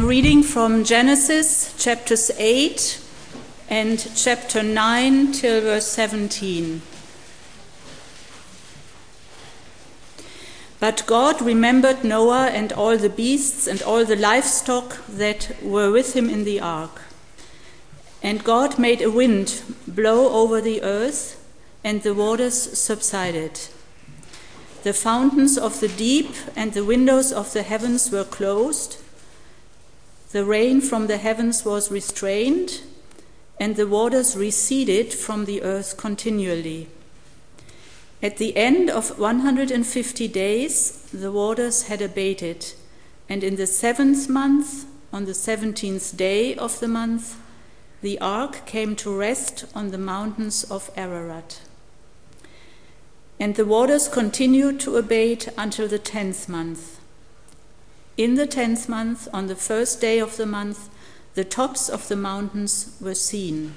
I'm reading from Genesis chapters 8 and chapter 9 till verse 17. But God remembered Noah and all the beasts and all the livestock that were with him in the ark. And God made a wind blow over the earth, and the waters subsided. The fountains of the deep and the windows of the heavens were closed. The rain from the heavens was restrained, and the waters receded from the earth continually. At the end of 150 days, the waters had abated, and in the 7th month, on the 17th day of the month, the ark came to rest on the mountains of Ararat. And the waters continued to abate until the 10th month. In the 10th month, on the 1st day of the month, the tops of the mountains were seen.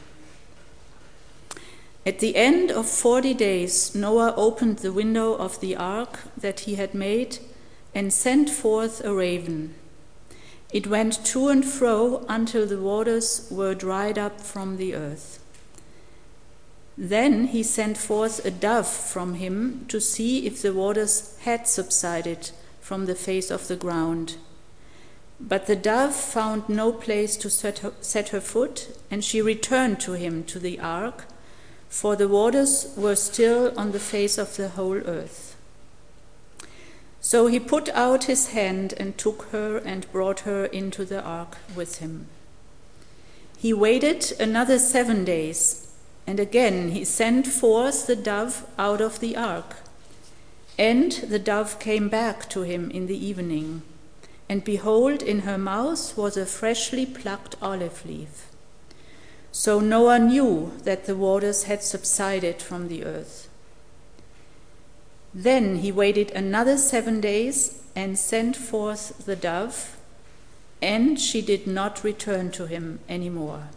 At the end of 40 days, Noah opened the window of the ark that he had made and sent forth a raven. It went to and fro until the waters were dried up from the earth. Then he sent forth a dove from him to see if the waters had subsided from the face of the ground. But the dove found no place to set her foot, and she returned to him to the ark, for the waters were still on the face of the whole earth. So he put out his hand and took her and brought her into the ark with him. He waited another 7 days, and again he sent forth the dove out of the ark. And the dove came back to him in the evening, and behold, in her mouth was a freshly plucked olive leaf. So Noah knew that the waters had subsided from the earth. Then he waited another 7 days and sent forth the dove, and she did not return to him any more.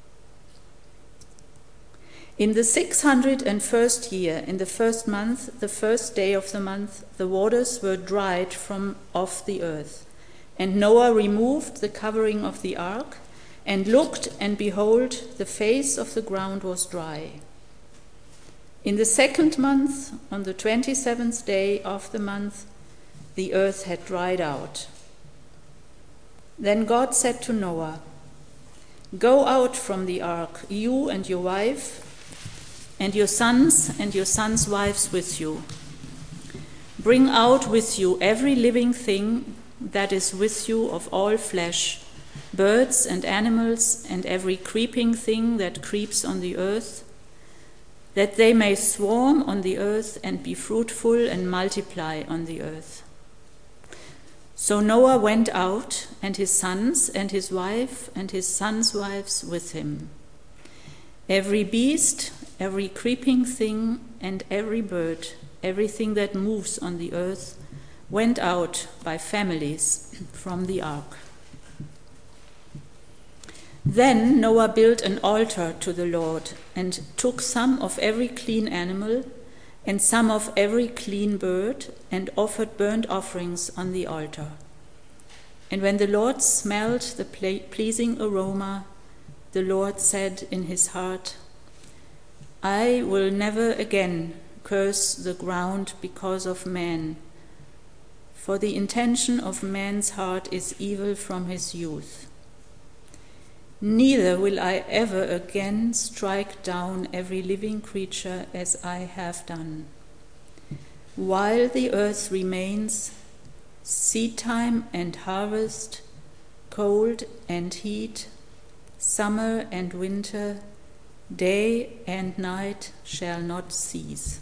In the 601st year, in the 1st month, the 1st day of the month, the waters were dried from off the earth. And Noah removed the covering of the ark, and looked, and behold, the face of the ground was dry. In the 2nd month, on the 27th day of the month, the earth had dried out. Then God said to Noah, "Go out from the ark, you and your wife, and your sons and your sons' wives with you. Bring out with you every living thing that is with you of all flesh, birds and animals, and every creeping thing that creeps on the earth, that they may swarm on the earth and be fruitful and multiply on the earth." So Noah went out, and his sons and his wife and his sons' wives with him. Every beast, every creeping thing, and every bird, everything that moves on the earth, went out by families from the ark. Then Noah built an altar to the Lord, and took some of every clean animal and some of every clean bird, and offered burnt offerings on the altar. And when the Lord smelled the pleasing aroma, the Lord said in his heart, "I will never again curse the ground because of man, for the intention of man's heart is evil from his youth. Neither will I ever again strike down every living creature as I have done. While the earth remains, seedtime and harvest, cold and heat, summer and winter, day and night shall not cease."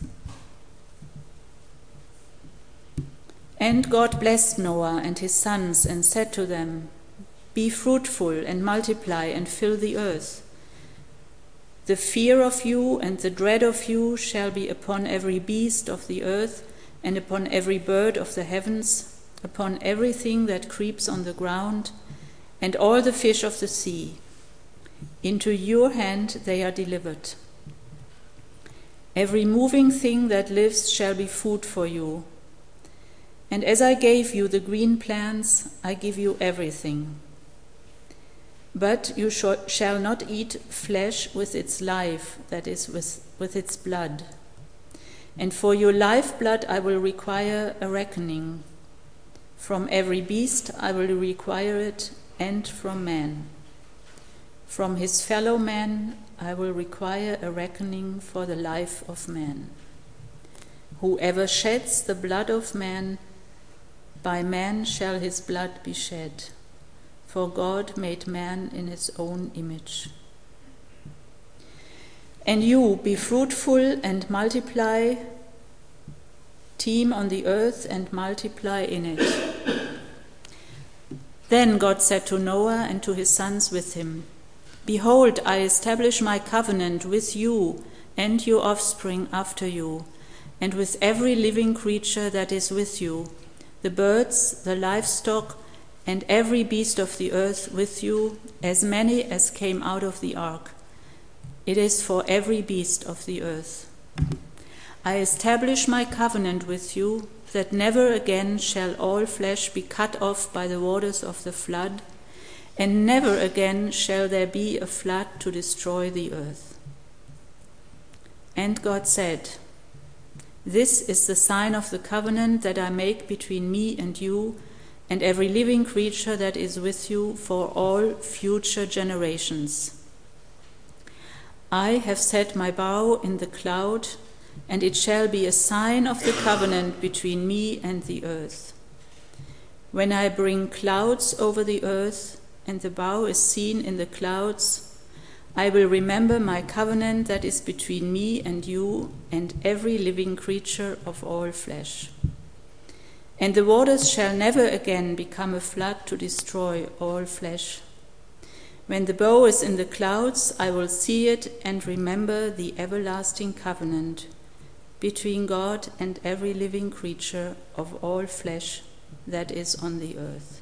And God blessed Noah and his sons and said to them, "Be fruitful and multiply and fill the earth. The fear of you and the dread of you shall be upon every beast of the earth and upon every bird of the heavens, upon everything that creeps on the ground, and all the fish of the sea. Into your hand they are delivered. Every moving thing that lives shall be food for you. And as I gave you the green plants, I give you everything. But you shall not eat flesh with its life, that is, with its blood. And for your lifeblood I will require a reckoning. From every beast I will require it, and from man. From his fellow man I will require a reckoning for the life of man. Whoever sheds the blood of man, by man shall his blood be shed. For God made man in his own image. And you, be fruitful and multiply, teem on the earth and multiply in it. Then God said to Noah and to his sons with him, Behold, I establish my covenant with you and your offspring after you, and with every living creature that is with you, the birds, the livestock, and every beast of the earth with you, as many as came out of the ark. It is for every beast of the earth. I establish my covenant with you, that never again shall all flesh be cut off by the waters of the flood, and never again shall there be a flood to destroy the earth. And God said, This is the sign of the covenant that I make between me and you, and every living creature that is with you for all future generations. I have set my bow in the cloud, and it shall be a sign of the covenant between me and the earth. When I bring clouds over the earth, and the bow is seen in the clouds, I will remember my covenant that is between me and you and every living creature of all flesh. And the waters shall never again become a flood to destroy all flesh. When the bow is in the clouds, I will see it and remember the everlasting covenant between God and every living creature of all flesh that is on the earth.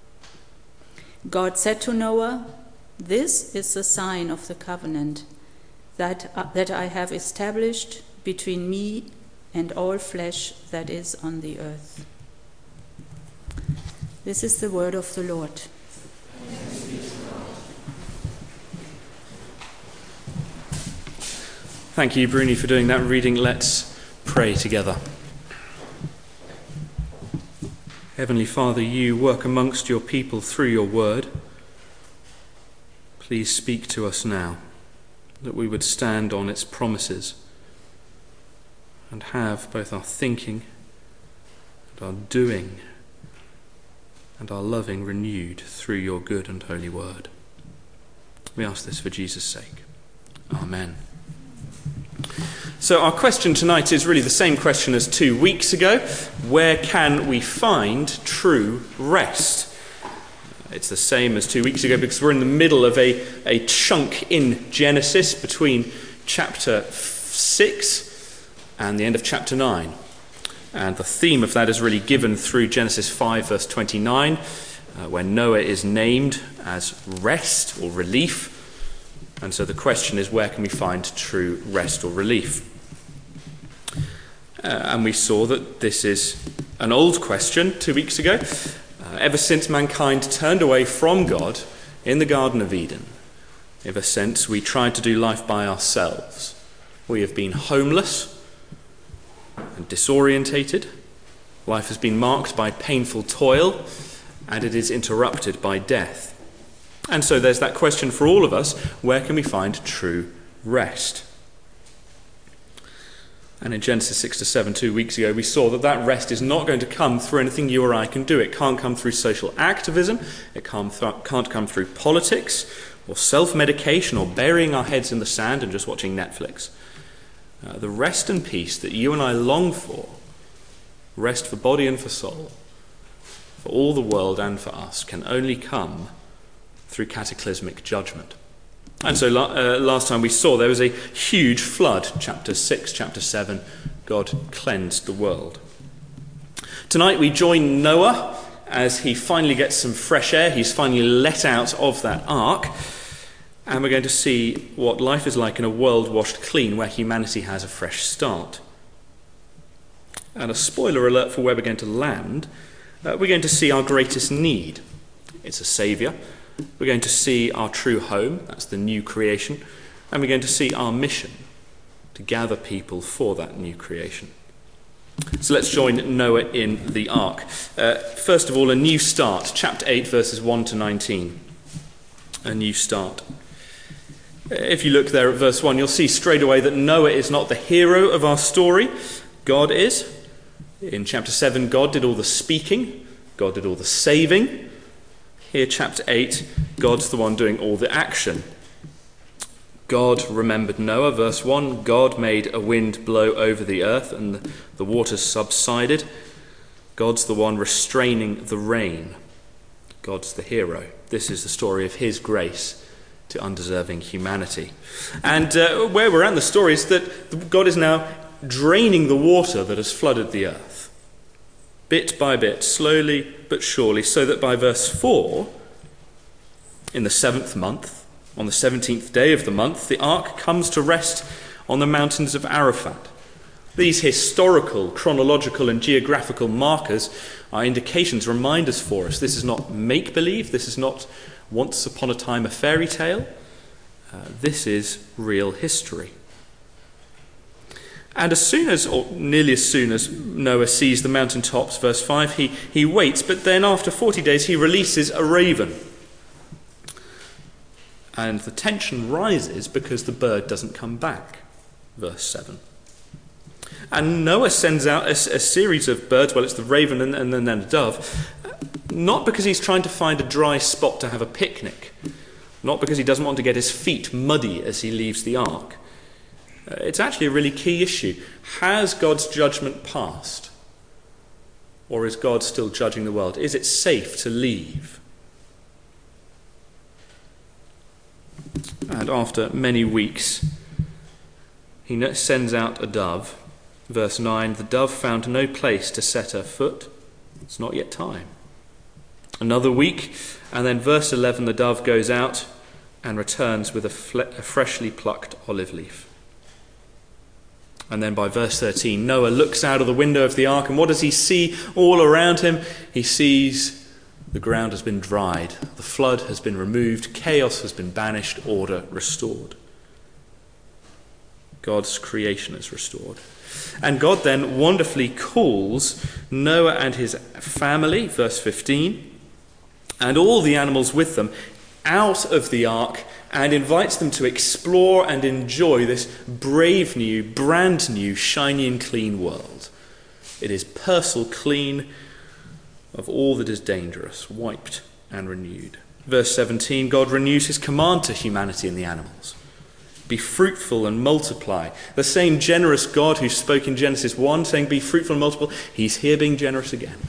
God said to Noah, This is the sign of the covenant that I have established between me and all flesh that is on the earth. This is the word of the Lord. Thank you, Bruni, for doing that reading. Let's pray together. Heavenly Father, you work amongst your people through your word. Please speak to us now, that we would stand on its promises and have both our thinking and our doing and our loving renewed through your good and holy word. We ask this for Jesus' sake. Amen. So our question tonight is really the same question as 2 weeks ago. Where can we find true rest? It's the same as 2 weeks ago because we're in the middle of a chunk in Genesis between chapter 6 and the end of chapter 9. And the theme of that is really given through Genesis 5 verse 29, where Noah is named as rest or relief. And so the question is, where can we find true rest or relief? And we saw that this is an old question 2 weeks ago. Ever since mankind turned away from God in the Garden of Eden, ever since we tried to do life by ourselves, we have been homeless and disorientated. Life has been marked by painful toil, and it is interrupted by death. And so there's that question for all of us, where can we find true rest? And in Genesis 6 to 7, 2 weeks ago, we saw that rest is not going to come through anything you or I can do. It can't come through social activism. It can't come through politics or self-medication or burying our heads in the sand and just watching Netflix. The rest and peace that you and I long for, rest for body and for soul, for all the world and for us, can only come through cataclysmic judgment. And so last time we saw there was a huge flood. Chapter 6, chapter 7, God cleansed the world. Tonight we join Noah as he finally gets some fresh air. He's finally let out of that ark. And we're going to see what life is like in a world washed clean, where humanity has a fresh start. And a spoiler alert for where we're going to land, we're going to see our greatest need. It's a saviour, We're going to see our true home, that's the new creation, and we're going to see our mission, to gather people for that new creation. So let's join Noah in the ark. First of all, a new start. Chapter 8, verses 1 to 19. A new start. If you look there at verse 1, you'll see straight away that Noah is not the hero of our story. God is. In chapter 7, God did all the speaking. God did all the saving. Here, chapter 8, God's the one doing all the action. God remembered Noah, verse 1. God made a wind blow over the earth and the waters subsided. God's the one restraining the rain. God's the hero. This is the story of his grace to undeserving humanity. And where we're at in the story is that God is now draining the water that has flooded the earth. Bit by bit, slowly but surely, so that by verse 4, in the 7th month, on the 17th day of the month, the ark comes to rest on the mountains of Arafat. These historical, chronological and geographical markers are indications, reminders for us. This is not make-believe. This is not once upon a time a fairy tale. This is real history. And as soon as, or nearly as soon as Noah sees the mountaintops, verse 5, he waits, but then after 40 days he releases a raven. And the tension rises because the bird doesn't come back, verse 7. And Noah sends out a series of birds, well, it's the raven and then a dove, not because he's trying to find a dry spot to have a picnic, not because he doesn't want to get his feet muddy as he leaves the ark. It's actually a really key issue. Has God's judgment passed? Or is God still judging the world? Is it safe to leave? And after many weeks, he sends out a dove. Verse 9, the dove found no place to set her foot. It's not yet time. Another week, and then verse 11, the dove goes out and returns with a freshly plucked olive leaf. And then by verse 13, Noah looks out of the window of the ark, and what does he see all around him? He sees the ground has been dried, the flood has been removed, chaos has been banished, order restored. God's creation is restored. And God then wonderfully calls Noah and his family, verse 15, and all the animals with them out of the ark and invites them to explore and enjoy this brave new, brand new, shiny and clean world. It is parcel clean of all that is dangerous, wiped and renewed. Verse 17, God renews his command to humanity and the animals. Be fruitful and multiply. The same generous God who spoke in Genesis 1 saying be fruitful and multiple, he's here being generous again.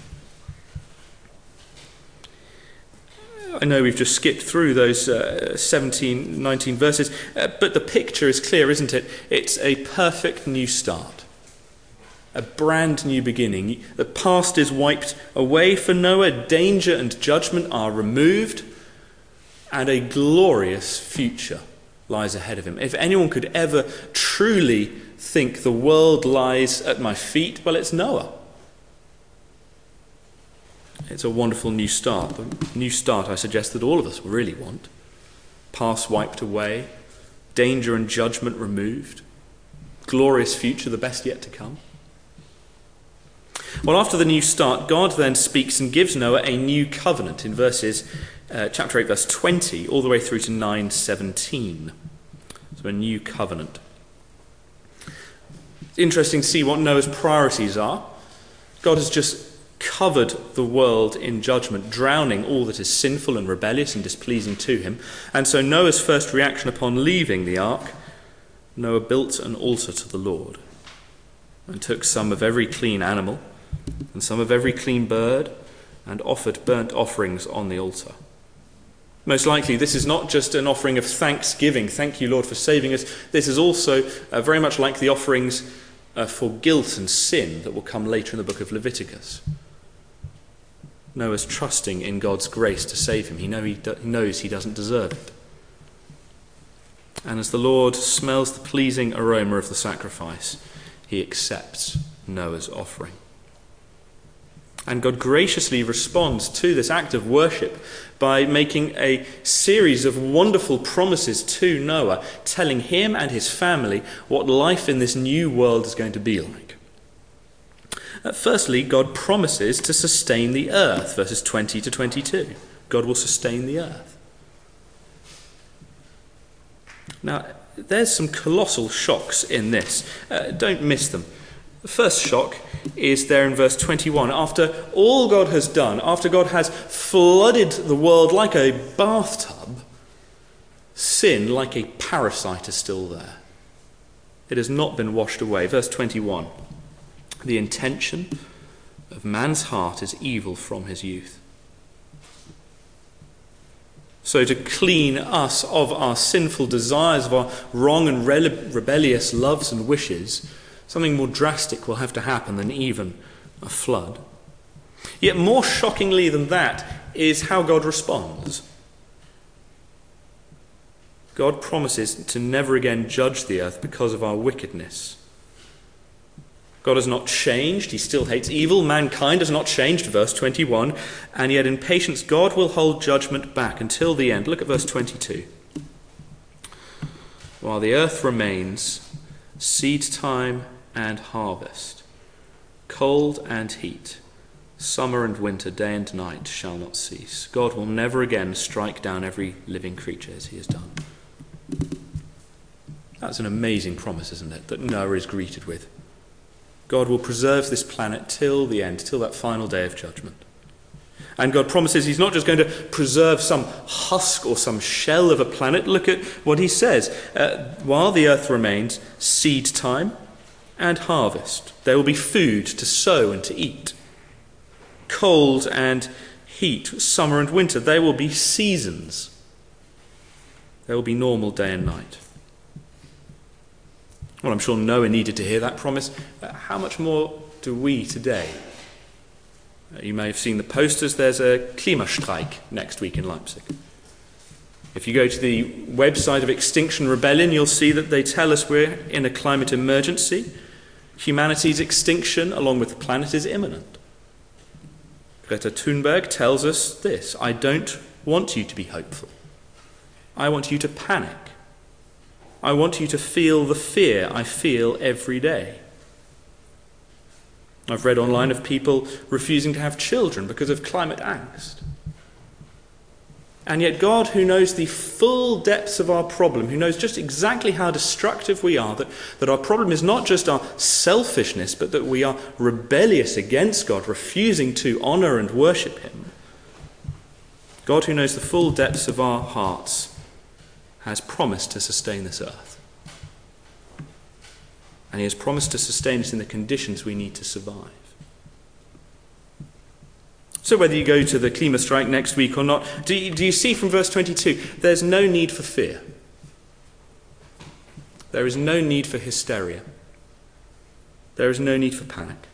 I know we've just skipped through those 17, 19 verses, but the picture is clear, isn't it? It's a perfect new start. A brand new beginning. The past is wiped away for Noah. Danger and judgment are removed. And a glorious future lies ahead of him. If anyone could ever truly think the world lies at my feet, well, it's Noah. It's a wonderful new start. The new start I suggest that all of us really want. Past wiped away. Danger and judgment removed. Glorious future, the best yet to come. Well, after the new start, God then speaks and gives Noah a new covenant in chapter 8, verse 20, all the way through to 9:17. So a new covenant. It's interesting to see what Noah's priorities are. God has just covered the world in judgment, drowning all that is sinful and rebellious and displeasing to him. And so Noah's first reaction upon leaving the ark, Noah built an altar to the Lord and took some of every clean animal and some of every clean bird and offered burnt offerings on the altar. Most likely this is not just an offering of thanksgiving. Thank you, Lord, for saving us. This is also very much like the offerings for guilt and sin that will come later in the book of Leviticus. Noah's trusting in God's grace to save him. He knows he doesn't deserve it. And as the Lord smells the pleasing aroma of the sacrifice, he accepts Noah's offering. And God graciously responds to this act of worship by making a series of wonderful promises to Noah, telling him and his family what life in this new world is going to be like. Firstly, God promises to sustain the earth, verses 20 to 22. God will sustain the earth. Now, there's some colossal shocks in this. Don't miss them. The first shock is there in verse 21. After all God has done, after God has flooded the world like a bathtub, sin, like a parasite, is still there. It has not been washed away. Verse 21. The intention of man's heart is evil from his youth. So to clean us of our sinful desires, of our wrong and rebellious loves and wishes, something more drastic will have to happen than even a flood. Yet more shockingly than that is how God responds. God promises to never again judge the earth because of our wickedness. God has not changed. He still hates evil. Mankind has not changed, verse 21. And yet in patience, God will hold judgment back until the end. Look at verse 22. While the earth remains, seed time and harvest, cold and heat, summer and winter, day and night shall not cease. God will never again strike down every living creature as he has done. That's an amazing promise, isn't it, that Noah is greeted with. God will preserve this planet till the end, till that final day of judgment. And God promises he's not just going to preserve some husk or some shell of a planet. Look at what he says. While the earth remains, seed time and harvest. There will be food to sow and to eat. Cold and heat, summer and winter. There will be seasons. There will be normal day and night. Well, I'm sure Noah needed to hear that promise. How much more do we today? You may have seen the posters. There's a Klimastreik next week in Leipzig. If you go to the website of Extinction Rebellion, you'll see that they tell us we're in a climate emergency. Humanity's extinction, along with the planet, is imminent. Greta Thunberg tells us this: I don't want you to be hopeful. I want you to panic. I want you to feel the fear I feel every day. I've read online of people refusing to have children because of climate angst. And yet God, who knows the full depths of our problem, who knows just exactly how destructive we are, that our problem is not just our selfishness, but that we are rebellious against God, refusing to honour and worship him. God, who knows the full depths of our hearts, has promised to sustain this earth. And he has promised to sustain us in the conditions we need to survive. So whether you go to the Klimastreik next week or not, do you see from verse 22, there's no need for fear. There is no need for hysteria. There is no need for panic.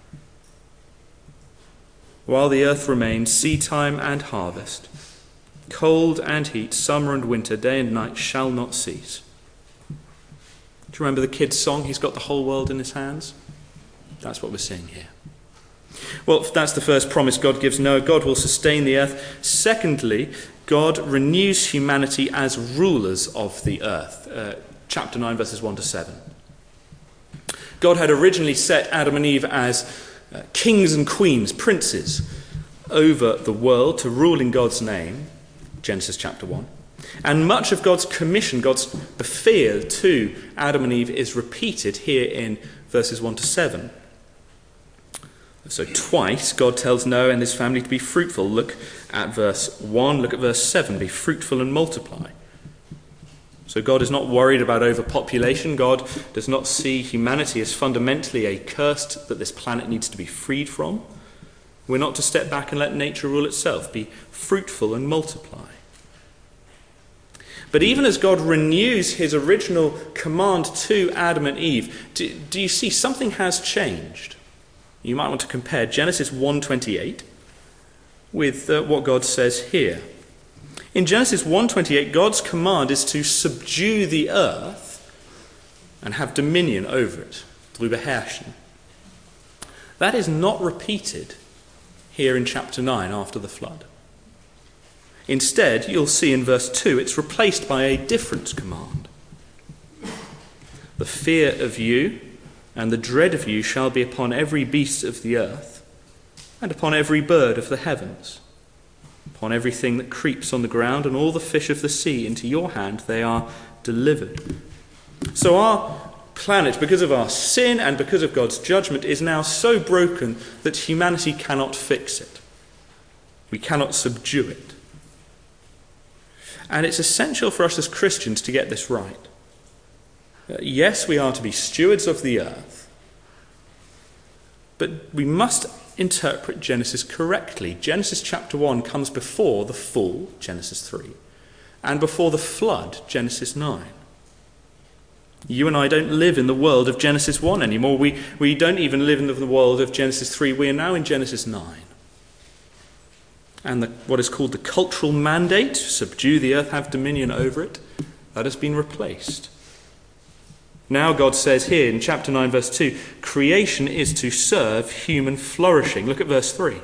While the earth remains, seed time and harvest, cold and heat, summer and winter, day and night shall not cease. Do you remember the kid's song, He's Got the Whole World in His Hands? That's what we're seeing here. Well, that's the first promise God gives Noah. God will sustain the earth. Secondly, God renews humanity as rulers of the earth. Chapter 9, verses 1 to 7. God had originally set Adam and Eve as kings and queens, princes, over the world to rule in God's name. Genesis chapter 1. And much of God's commission, God's befehl to Adam and Eve is repeated here in verses 1 to 7. So twice God tells Noah and his family to be fruitful. Look at verse 1, look at verse 7. Be fruitful and multiply. So God is not worried about overpopulation. God does not see humanity as fundamentally a curse that this planet needs to be freed from. We're not to step back and let nature rule itself. Be fruitful and multiply. But even as God renews his original command to Adam and Eve, do you see something has changed? You might want to compare Genesis 1:28 with what God says here. In Genesis 1:28, God's command is to subdue the earth and have dominion over it, drüber herrschen. That is not repeated here in chapter 9 after the flood. Instead, you'll see in verse 2, it's replaced by a different command. The fear of you and the dread of you shall be upon every beast of the earth, and upon every bird of the heavens, upon everything that creeps on the ground, and all the fish of the sea. Into your hand they are delivered. So our planet, because of our sin and because of God's judgment, is now so broken that humanity cannot fix it. We cannot subdue it. And it's essential for us as Christians to get this right. Yes, we are to be stewards of the earth, but we must interpret Genesis correctly. Genesis chapter 1 comes before the fall, Genesis 3, and before the flood, Genesis 9. You and I don't live in the world of Genesis 1 anymore. We don't even live in the world of Genesis 3. We are now in Genesis 9. And what is called the cultural mandate, subdue the earth, have dominion over it, that has been replaced. Now God says here in chapter 9 verse 2, creation is to serve human flourishing. Look at verse 3.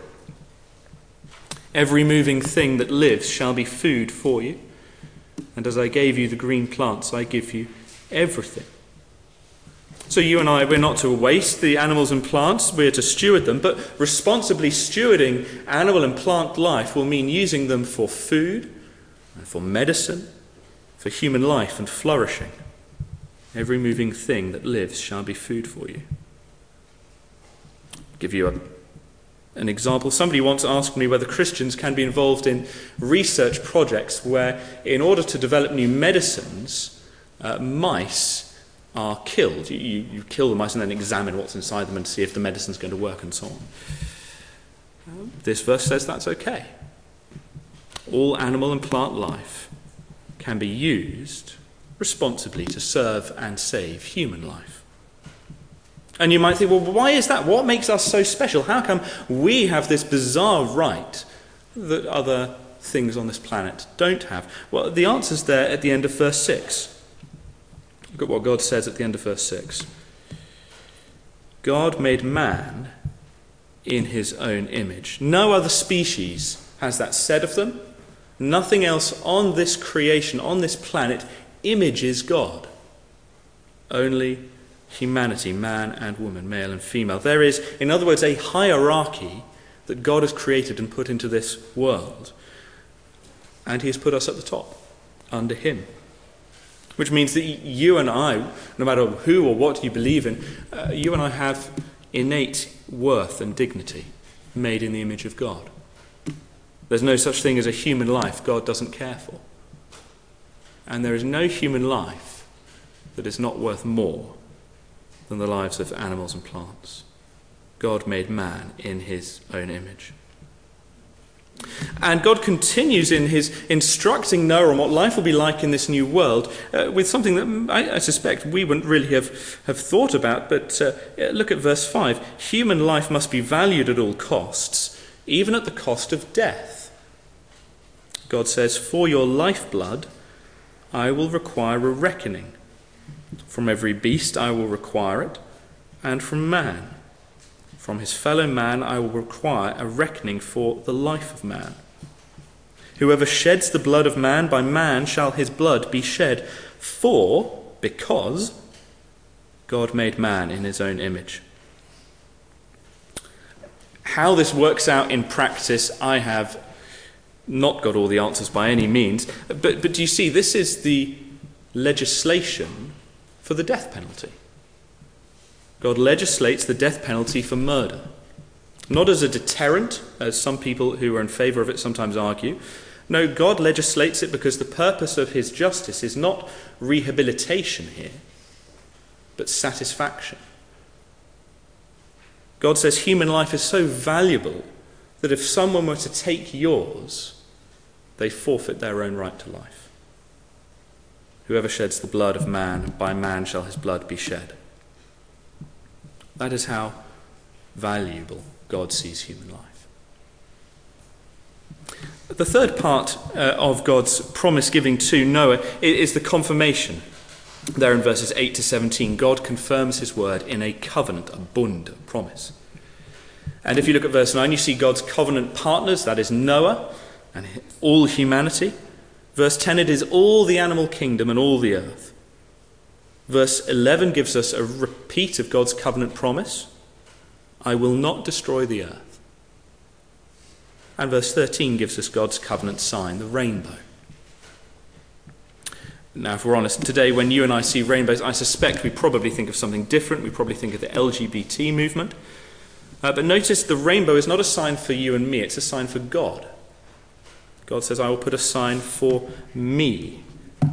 Every moving thing that lives shall be food for you. And as I gave you the green plants, I give you everything. So you and I, we're not to waste the animals and plants, we're to steward them, but responsibly stewarding animal and plant life will mean using them for food and for medicine, for human life and flourishing. Every moving thing that lives shall be food for you. I'll give you an example. Somebody once asked me whether Christians can be involved in research projects where, in order to develop new medicines, mice are killed. You kill the mice and then examine what's inside them and see if the medicine's going to work and so on. This verse says that's okay. All animal and plant life can be used responsibly to serve and save human life. And you might think, well, why is that? What makes us so special? How come we have this bizarre right that other things on this planet don't have? Well, the answer's there at the end of verse 6. Look at what God says at the end of verse 6. God made man in his own image. No other species has that said of them. Nothing else on this creation, on this planet, images God. Only humanity, man and woman, male and female. There is, in other words, a hierarchy that God has created and put into this world. And he has put us at the top, under him. Which means that you and I, no matter who or what you believe in, you and I have innate worth and dignity made in the image of God. There's no such thing as a human life God doesn't care for. And there is no human life that is not worth more than the lives of animals and plants. God made man in his own image. And God continues in his instructing Noah on what life will be like in this new world with something that I suspect we wouldn't really have thought about. But look at verse 5. Human life must be valued at all costs, even at the cost of death. God says, for your lifeblood I will require a reckoning. From every beast I will require it, and from man. From his fellow man I will require a reckoning for the life of man. Whoever sheds the blood of man, by man shall his blood be shed. Because God made man in his own image. How this works out in practice, I have not got all the answers by any means. But do you see, this is the legislation for the death penalty. God legislates the death penalty for murder. Not as a deterrent, as some people who are in favour of it sometimes argue. No, God legislates it because the purpose of his justice is not rehabilitation here, but satisfaction. God says human life is so valuable that if someone were to take yours, they forfeit their own right to life. Whoever sheds the blood of man, by man shall his blood be shed. That is how valuable God sees human life. The third part of God's promise giving to Noah is the confirmation. There in verses 8 to 17, God confirms his word in a covenant, a bund, a promise. And if you look at verse 9, you see God's covenant partners, that is Noah and all humanity. Verse 10, it is all the animal kingdom and all the earth. Verse 11 gives us a repeat of God's covenant promise. I will not destroy the earth. And verse 13 gives us God's covenant sign, the rainbow. Now, if we're honest, today when you and I see rainbows, I suspect we probably think of something different. We probably think of the LGBT movement. But notice the rainbow is not a sign for you and me, it's a sign for God. God says, I will put a sign for me.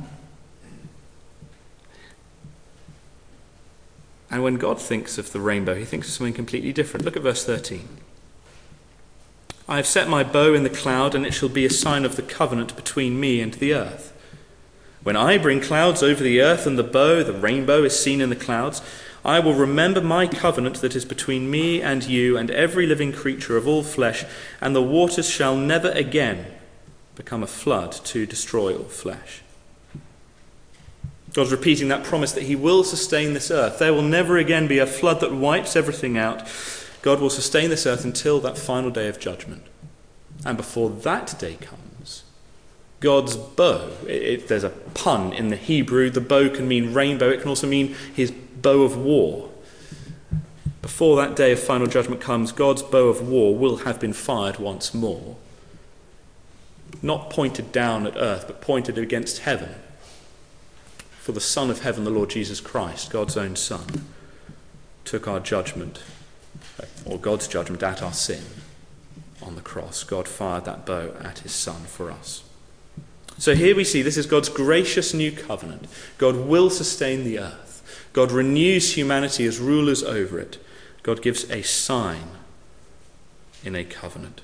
And when God thinks of the rainbow, he thinks of something completely different. Look at verse 13. I have set my bow in the cloud, and it shall be a sign of the covenant between me and the earth. When I bring clouds over the earth and the bow, the rainbow, is seen in the clouds, I will remember my covenant that is between me and you and every living creature of all flesh, and the waters shall never again become a flood to destroy all flesh. God's repeating that promise that he will sustain this earth. There will never again be a flood that wipes everything out. God will sustain this earth until that final day of judgment. And before that day comes, God's bow, there's a pun in the Hebrew, the bow can mean rainbow, it can also mean his bow of war. Before that day of final judgment comes, God's bow of war will have been fired once more. Not pointed down at earth, but pointed against heaven. For the Son of heaven, the Lord Jesus Christ, God's own Son, took our judgment, or God's judgment at our sin on the cross. God fired that bow at his Son for us. So here we see this is God's gracious new covenant. God will sustain the earth. God renews humanity as rulers over it. God gives a sign in a covenant.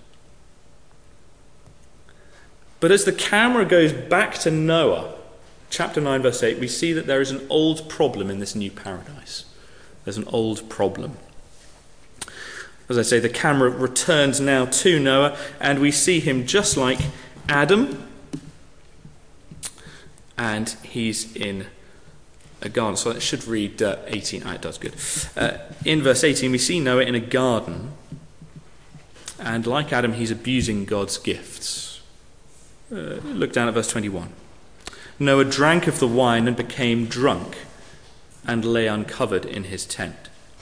But as the camera goes back to Noah, chapter 9, verse 8, we see that there is an old problem in this new paradise. There's an old problem. As I say, the camera returns now to Noah, and we see him just like Adam, and he's in a garden. So it should read 18. It does, good. In verse 18, we see Noah in a garden, and like Adam, he's abusing God's gifts. Look down at verse 21. Noah drank of the wine and became drunk and lay uncovered in his tent.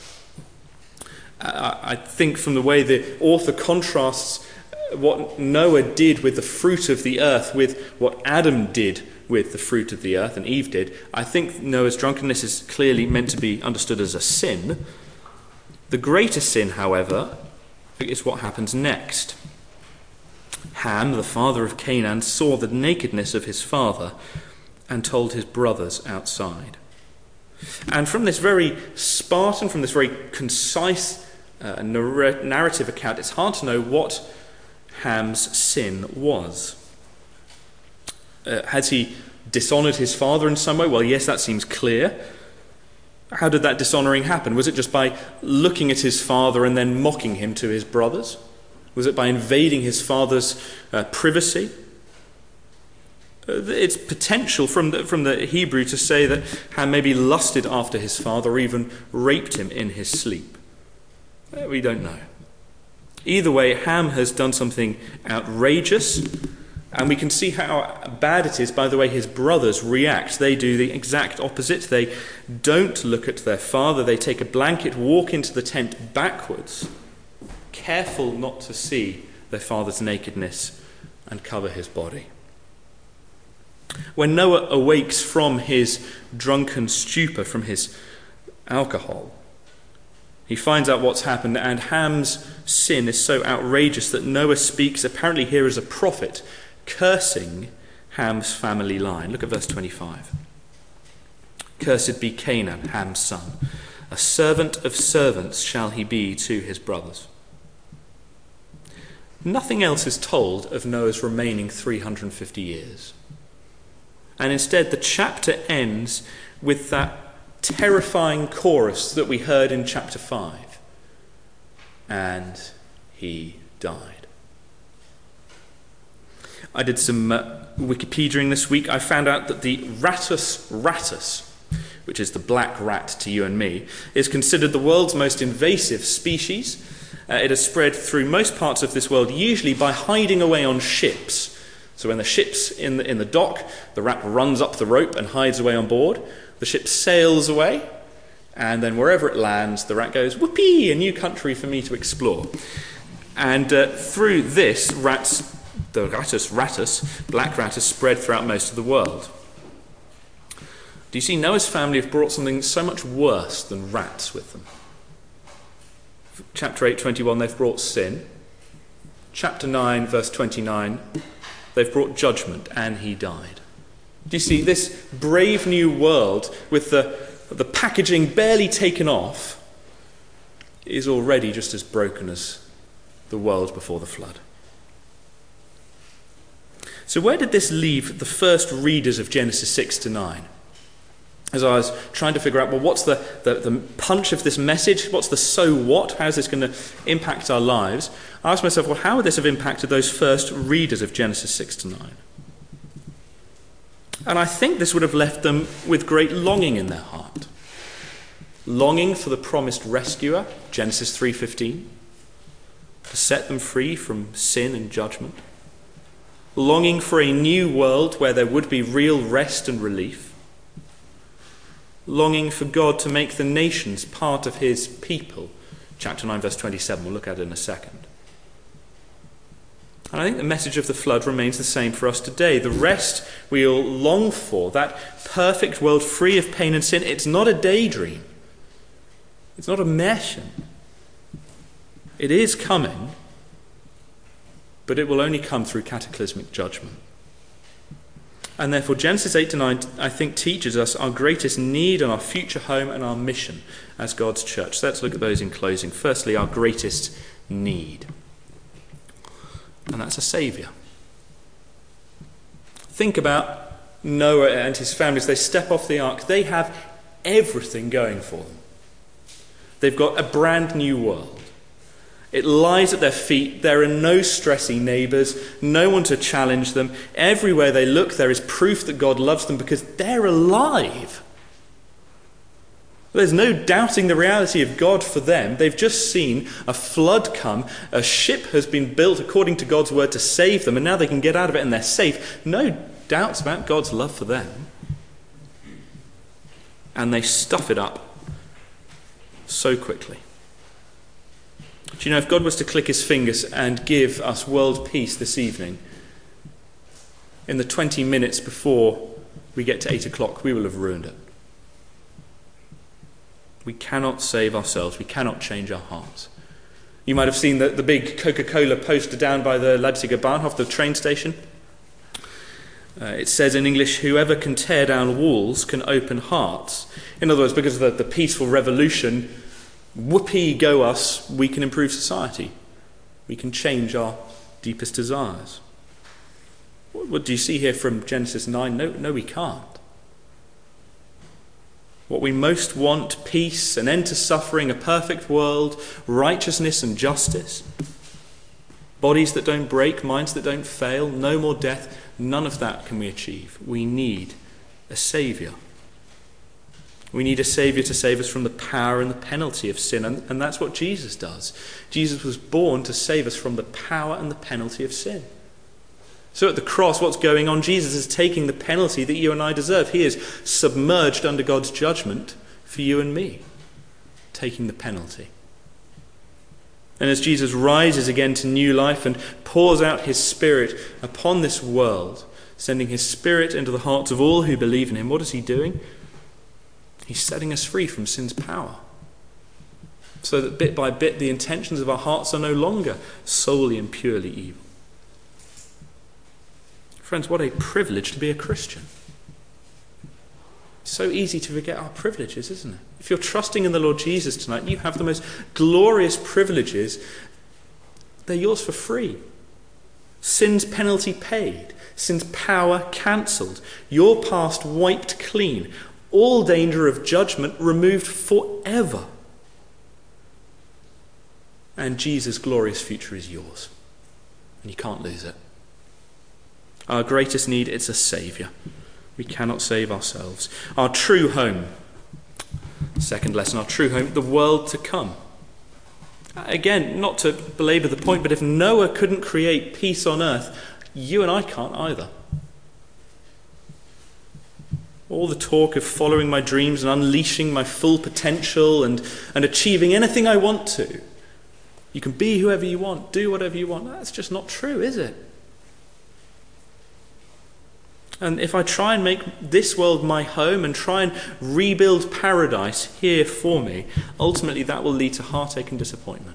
I think from the way the author contrasts what Noah did with the fruit of the earth with what Adam did with the fruit of the earth and Eve did, I think Noah's drunkenness is clearly meant to be understood as a sin. The greater sin, however, is what happens next. Ham, the father of Canaan, saw the nakedness of his father and told his brothers outside. And from this very Spartan, from this very concise narrative account, it's hard to know what Ham's sin was. Has he dishonoured his father in some way? Well, yes, that seems clear. How did that dishonouring happen? Was it just by looking at his father and then mocking him to his brothers? Was it by invading his father's privacy? It's potential from the Hebrew to say that Ham maybe lusted after his father or even raped him in his sleep. We don't know. Either way, Ham has done something outrageous, and we can see how bad it is by the way his brothers react. They do the exact opposite. They don't look at their father. They take a blanket, walk into the tent backwards, careful not to see their father's nakedness, and cover his body. When Noah awakes from his drunken stupor, from his alcohol, he finds out what's happened, and Ham's sin is so outrageous that Noah speaks, apparently here as a prophet, cursing Ham's family line. Look at verse 25. Cursed be Canaan, Ham's son. A servant of servants shall he be to his brothers. Nothing else is told of Noah's remaining 350 years. And instead, the chapter ends with that terrifying chorus that we heard in chapter 5. And he died. I did some Wikipediaing this week. I found out that the Rattus rattus, which is the black rat to you and me, is considered the world's most invasive species. It has spread through most parts of this world, usually by hiding away on ships. So when the ship's in the dock, the rat runs up the rope and hides away on board. The ship sails away, and then wherever it lands, the rat goes, whoopee, a new country for me to explore. And through this, the rattus, black rat, has spread throughout most of the world. Do you see, Noah's family have brought something so much worse than rats with them. Chapter 8:21, they've brought sin. Chapter 9, verse 29, they've brought judgment, and he died. Do you see, this brave new world with the packaging barely taken off is already just as broken as the world before the flood. So where did this leave the first readers of Genesis 6 to 9? As I was trying to figure out, well, what's the punch of this message? What's the so what? How is this going to impact our lives? I asked myself, well, how would this have impacted those first readers of Genesis 6 to 9? And I think this would have left them with great longing in their heart. Longing for the promised rescuer, Genesis 3:15, to set them free from sin and judgment. Longing for a new world where there would be real rest and relief. Longing for God to make the nations part of his people. Chapter 9, verse 27, we'll look at it in a second. And I think the message of the flood remains the same for us today. The rest we all long for, that perfect world free of pain and sin, it's not a daydream. It's not a mission. It is coming, but it will only come through cataclysmic judgment. And therefore Genesis 8 to 9, I think, teaches us our greatest need and our future home and our mission as God's church. So let's look at those in closing. Firstly, our greatest need. And that's a saviour. Think about Noah and his family as they step off the ark. They have everything going for them. They've got a brand new world. It lies at their feet. There are no stressy neighbours, no one to challenge them. Everywhere they look, there is proof that God loves them because they're alive. There's no doubting the reality of God for them. They've just seen a flood come. A ship has been built according to God's word to save them, and now they can get out of it and they're safe. No doubts about God's love for them. And they stuff it up so quickly. Do you know, if God was to click his fingers and give us world peace this evening, in the 20 minutes before we get to 8 o'clock, we will have ruined it. We cannot save ourselves. We cannot change our hearts. You might have seen the big Coca-Cola poster down by the Leipziger Bahnhof, the train station. It says in English, whoever can tear down walls can open hearts. In other words, because of the peaceful revolution, whoopee go us, we can improve society. We can change our deepest desires. What do you see here from Genesis 9? No, we can't. What we most want, peace, an end to suffering, a perfect world, righteousness and justice, bodies that don't break, minds that don't fail, no more death, none of that can we achieve. We need a saviour. We need a saviour to save us from the power and the penalty of sin, and that's what Jesus does. Jesus was born to save us from the power and the penalty of sin. So at the cross, what's going on? Jesus is taking the penalty that you and I deserve. He is submerged under God's judgment for you and me, taking the penalty. And as Jesus rises again to new life and pours out his Spirit upon this world, sending his Spirit into the hearts of all who believe in him, what is he doing? He's setting us free from sin's power, so that bit by bit the intentions of our hearts are no longer solely and purely evil. Friends, what a privilege to be a Christian. It's so easy to forget our privileges, isn't it? If you're trusting in the Lord Jesus tonight, you have the most glorious privileges. They're yours for free. Sin's penalty paid. Sin's power cancelled. Your past wiped clean. All danger of judgment removed forever. And Jesus' glorious future is yours. And you can't lose it. Our greatest need is a saviour. We cannot save ourselves. Our true home, second lesson, our true home, the world to come. Again, not to belabor the point, but if Noah couldn't create peace on earth, you and I can't either. All the talk of following my dreams and unleashing my full potential and achieving anything I want to. You can be whoever you want, do whatever you want. That's just not true, is it? And if I try and make this world my home and try and rebuild paradise here for me, ultimately that will lead to heartache and disappointment.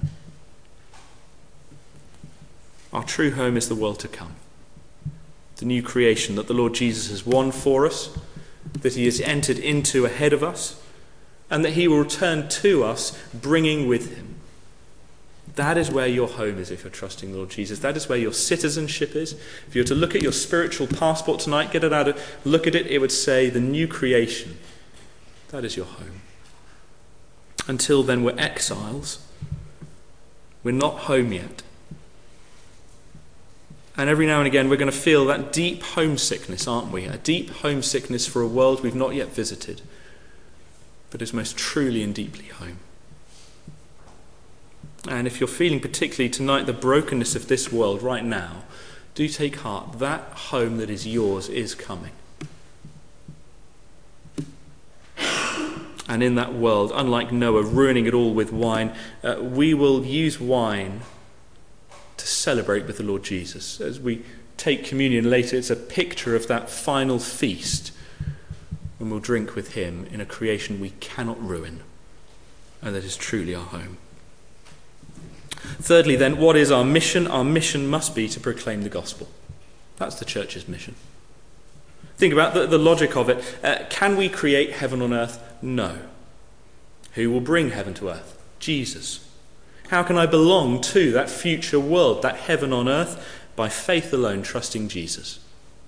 Our true home is the world to come. The new creation that the Lord Jesus has won for us, that he has entered into ahead of us, and that he will return to us, bringing with him. That is where your home is if you're trusting the Lord Jesus. That is where your citizenship is. If you were to look at your spiritual passport tonight, get it out, look at it, it would say the new creation. That is your home. Until then, we're exiles. We're not home yet. And every now and again, we're going to feel that deep homesickness, aren't we? A deep homesickness for a world we've not yet visited, but is most truly and deeply home. And if you're feeling particularly tonight the brokenness of this world right now, do take heart. That home that is yours is coming. And in that world, unlike Noah ruining it all with wine, we will use wine to celebrate with the Lord Jesus. As we take communion later, it's a picture of that final feast when we'll drink with him in a creation we cannot ruin, and that is truly our home. Thirdly, then, what is our mission? Our mission must be to proclaim the gospel. That's the church's mission. Think about the logic of it. Can we create heaven on earth? No. Who will bring heaven to earth? Jesus. How can I belong to that future world, that heaven on earth? By faith alone, trusting Jesus.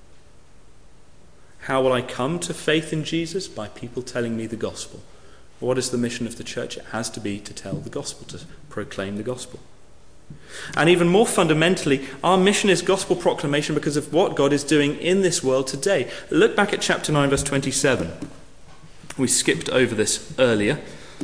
How will I come to faith in Jesus? By people telling me the gospel. What is the mission of the church? It has to be to tell the gospel, to proclaim the gospel. And even more fundamentally, our mission is gospel proclamation because of what God is doing in this world today. Look back at chapter 9, verse 27. We skipped over this earlier.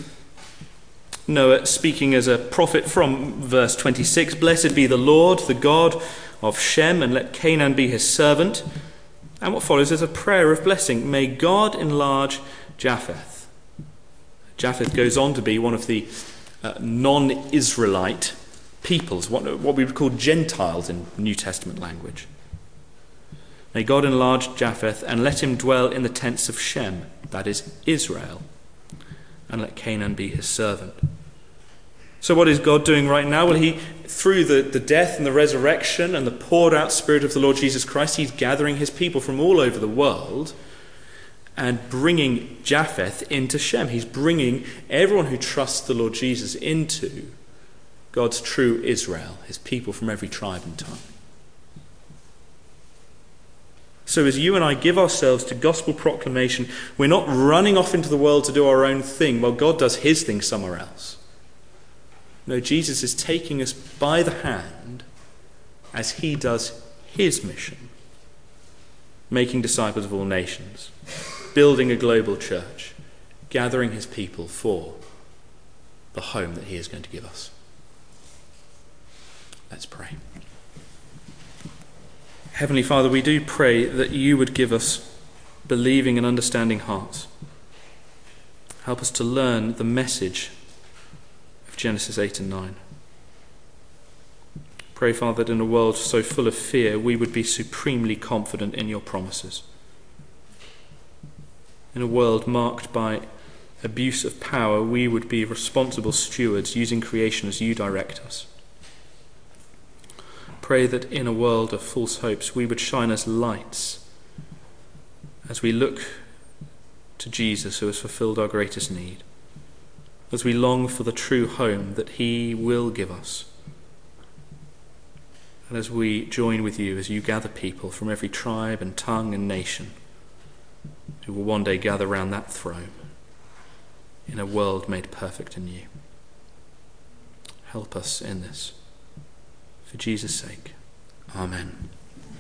Noah speaking as a prophet from verse 26, "Blessed be the Lord, the God of Shem, and let Canaan be his servant." And what follows is a prayer of blessing. May God enlarge Japheth. Japheth goes on to be one of the non-Israelite peoples, what we would call Gentiles in New Testament language. May God enlarge Japheth and let him dwell in the tents of Shem, that is Israel, and let Canaan be his servant. So what is God doing right now? Well, he, through the death and the resurrection and the poured out Spirit of the Lord Jesus Christ, he's gathering his people from all over the world and bringing Japheth into Shem. He's bringing everyone who trusts the Lord Jesus into God's true Israel, his people from every tribe and tongue. So as you and I give ourselves to gospel proclamation, we're not running off into the world to do our own thing while God does his thing somewhere else. No, Jesus is taking us by the hand as he does his mission, making disciples of all nations, building a global church, gathering his people for the home that he is going to give us. Let's pray. Heavenly Father, we do pray that you would give us believing and understanding hearts. Help us to learn the message of Genesis 8 and 9. Pray, Father, that in a world so full of fear, we would be supremely confident in your promises. In a world marked by abuse of power, we would be responsible stewards using creation as you direct us. Pray that in a world of false hopes, we would shine as lights as we look to Jesus, who has fulfilled our greatest need, as we long for the true home that he will give us, and as we join with you as you gather people from every tribe and tongue and nation who will one day gather round that throne in a world made perfect in you. Help us in this. For Jesus' sake. Amen.